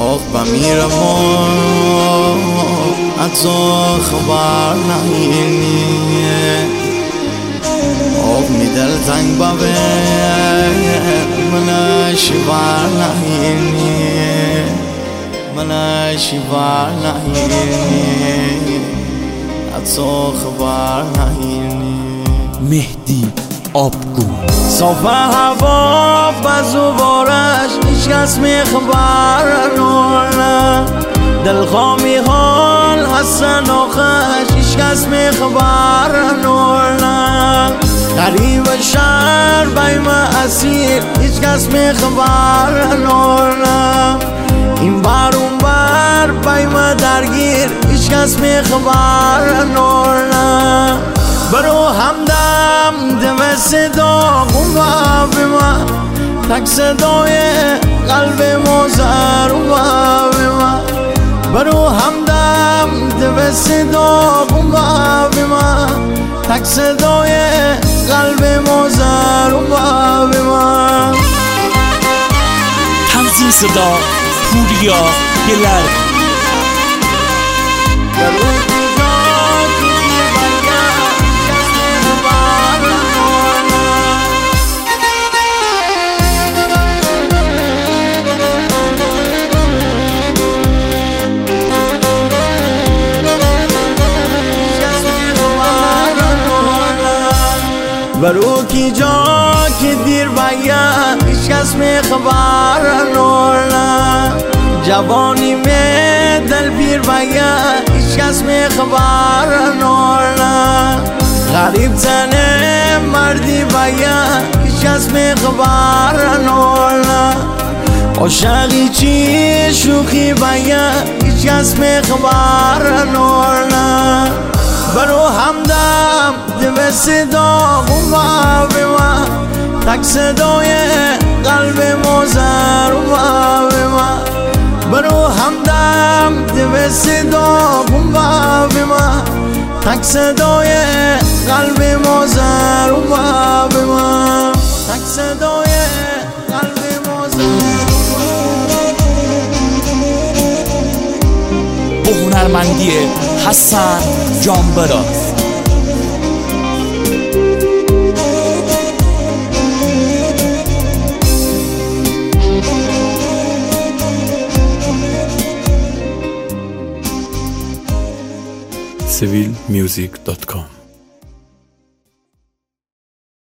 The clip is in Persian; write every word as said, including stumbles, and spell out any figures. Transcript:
آخ بمیرم از خبر نهینی آخ می دل تنگ بابه منش بر نهینی منش بر نهینی از خبر نهینی مهدی آبگو صاف هوا بزو بارش هیچ کس میخبر نورنا دل خامی حال حسن آخش هیچ کس میخبر نورنا غریب شهر بیم اسیر هیچ کس میخبر نورنا این بر اون بر بیم درگیر هیچ کس میخبر نورنا برو همدم دم صدا قوم به من تک صدای قلب مزر به من برو همدم دم صدا قوم به من تک صدای قلب مزر به من تنظیم صدا پوریا گلر برو کی جا که دیر باید هیچ کس میخبر نورنا جوانی می دل پیر باید هیچ کس میخبر نورنا غریب زنه مردی باید هیچ کس میخبر نورنا عاشقی چی شوخی باید هیچ کس میخبر نورنا برو همدم دم صدا قوم به من تک صدای قلب مزر به من برو همدم دم صدا قوم به من تک صدای قلب مزر به من تک صدای قلب مزر با هنرمندی حسن جانبراز سیویل میوزیک دات کام